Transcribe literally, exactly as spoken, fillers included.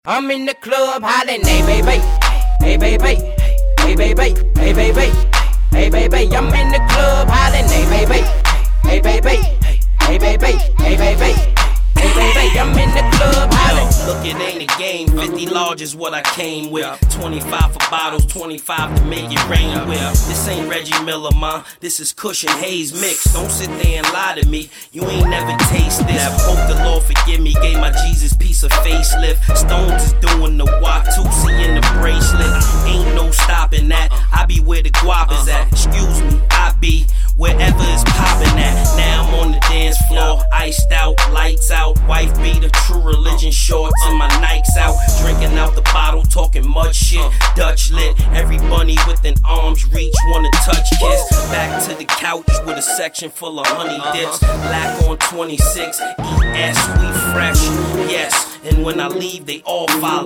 I'm in the club hollering, hey baby, hey baby, hey baby, hey baby, hey baby. I'm in the club hollering, hey baby, hey baby, hey baby, hey baby, hey baby. I'm in the club hollering. Look, it ain't a game. fifty large is what I came with. twenty-five for bottles, twenty-five to make it rain with. This ain't Reggie Miller, ma. This is Kush and Haze mix. Don't sit there and lie to me. You ain't never taste this. Hope the Lord forgive me. Gave my Jesus piece of facelift. Stones is doing the Watusi in the bracelet. Ain't no stopping that. I be where the guap is at. Excuse me, I be wherever it's popping at. Now I'm on the dance floor, iced out, lights out. Wife be the true religion shorts and my Nikes out. Drinking out the bottle, talking much shit. Dutch lit, every bunny within arm's reach wanna touch kiss. Back to the couch with a section full of honey dips. Black on twenty-six, E S, we fresh, yes. And when I leave, they all follow.